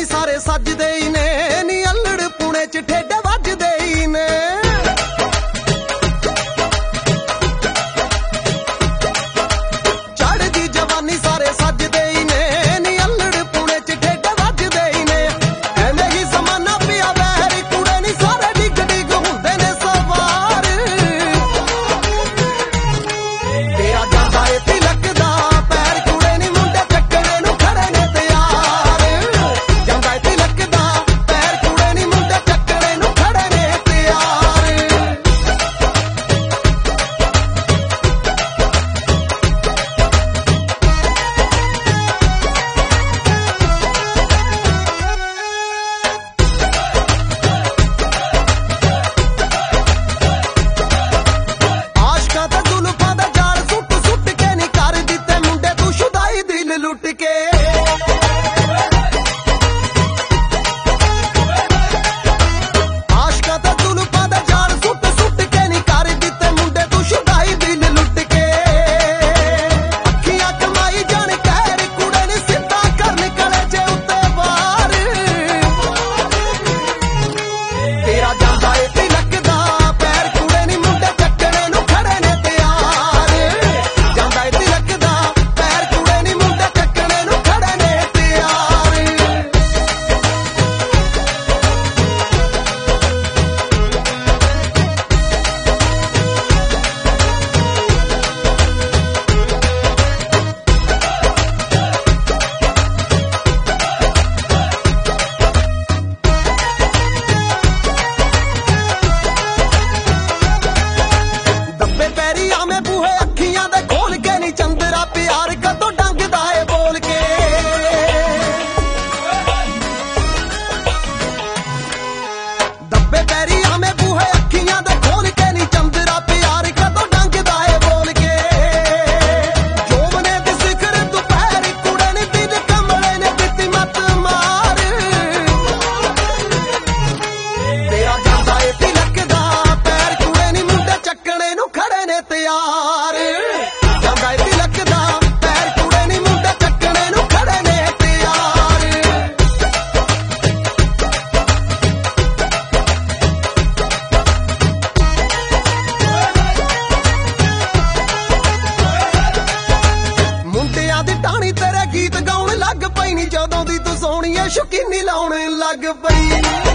ਨੀ ਸਾਰੇ ਸੱਜਦੇ ਹੀ ਨੇ ਨੀ ਅਲੜ ਪੁਣੇ ਚ ਠੇਡੇ ਵੱਜਦੇ ਹੀ ਨੇ ਚੜ੍ਹਦੀ ਜਵਾਨੀ ਸਾਰੇ ਸੱਜਦੇ ਹੀ ਨੇ ਨੀ ਅਲੜ ਪੁਣੇ ਚ ਠੇਡੇ ਵੱਜਦੇ ਹੀ ਨੇ ਐਵੇਂ ਹੀ ਜ਼ਮਾਨਾ ਪਿਆ ਵੈਰ ਕੁੜੇ ਨੀ ਸਾਰੇ ਡਿੱਗ ਡਿੱਗ ਹੁੰਦੇ ਨੇ ਸਵਾਰ ਤੇਰਾ ਜਾਂਦਾ ਏ ਤਿਲਕ ਦਾ ਪੈਰ ਕੁੜੇ ਨੀ ਮੁੰਡੇ ਚੱਕਣੇ ਨੂੰ ਖੜੇ ਨੇ ਤਿਆਰ ਜਾਂਦਾ ਏ ਤਿਲਕ ਦਾ ਪੈਰ ਕੁੜੇ ਨੀ ਮੁੰਡੇ ਚੱਕਣੇ ਨੂੰ ਖੜੇ ਨੇ ਤਿਆਰ ਆਸ਼ਕਾਂ ਤੇ ਜ਼ੁਲਫਾਂ ਦਾ ਜਾਲ ਸੁੱਟ ਸੁੱਟ ਕੇ ਨੀ ਕਰ ਦਿੱਤੇ ਮੁੰਡੇ ਤੂੰ ਸ਼ੁਦਾਈ ਦਿਲ ਲੁੱਟ ਕੇ ਆਸ਼ਕਾਂ ਤੇ ਜ਼ੁਲਫਾਂ ਦਾ ਜਾਲ ਸੁੱਟ ਸੁੱਟ ਕੇ ਨੀ ਕਰ ਦਿੱਤੇ ਮੁੰਡੇ ਤੂੰ ਸ਼ੁਦਾਈ ਦਿਲ ਲੁੱਟ ਕੇ ਅੱਖੀਆਂ ਕਮਾਈ ਜਾਣ ਕਹਿਰ ਕੁੜੇ ਨੀ ਸਿੱਧਾ ਕਰਨ ਕਲੇਜੇ ਉੱਤੇ ਵਾਰ ਤੇਰਾ ਜਾਂਦਾ ਏ ਤਿਲਕ ਦਾ ਪੈਰ ਕੁੜੇ ਨੀ ਮੁੰਡੇ ਚੱਕਣੇ ਨੂੰ ਖੜੇ ਨੇ ਤਿਆਰ ਜਾਂਦਾ ਏ ਤਿਲਕ ਦਾ ਪੈਰ ਕੁੜੇ ਨੀ ਮੁੰਡੇ ਚੱਕਣੇ ਨੂੰ ਖੜੇ ਨੇ ਤਿਆਰ ਦੱਬੇ ਪੈਰੀ ਆਵੇਂ ਬੂਹੇ ਅੱਖੀਆਂ ਦੇ ਖੋਲ ਕੇ ਨੀ ਚੰਦਰਾ ਪਿਆਰ ਕਦੋਂ ਡੰਗਦਾ ਏ ਬੋਲ ਕੇ ਦੱਬੇ ਪੈਰੀ ਆਵੇਂ ਬੂਹੇ ਅੱਖੀਆਂ ਦੇ ਖੋਲ ਕੇ ਨੀ ਚੰਦਰਾ ਪਿਆਰ ਕਦੋਂ ਡੰਗਦਾ ਏ ਬੋਲ ਕੇ ਜੋਬਨੇ ਦੀ ਸਿਖਰ ਦੁਪਹਿਰ ਕੁੜੇ ਨੀ ਦਿਲ ਕਮਲੇ ਨੇ ਦਿੱਤੀ ਮੱਤ ਮਾਰ ਤੇਰਾ ਜਾਂਦਾ ਏ ਤਿਲਕ ਦਾ ਪੈਰ ਕੁੜੇ ਨੀ ਮੁੰਡੇ ਚੱਕਣੇ ਨੂੰ ਖੜੇ ਨੇ ਤਿਆਰ ਜਾਂਦਾ ਏ ਤਿਲਕ ਦਾ ਪੈਰ ਕੁੜੇ ਨੀ ਮੁੰਡੇ ਚੱਕਣੇ ਨੂੰ ਖੜੇ ਨੇ ਤਿਆਰ ਮੁੰਡਿਆਂ ਦੀ ਟਾਣੀ ਤੇਰੇ ਗੀਤ ਗਾਉਣ ਲੱਗ ਪਈ ਨੀ ਜਦੋਂ ਦੀ ਤੂੰ ਸੋਹਣੀਏ ਸ਼ੁਕੀਨੀ ਲਾਉਣ ਲੱਗ ਪਈ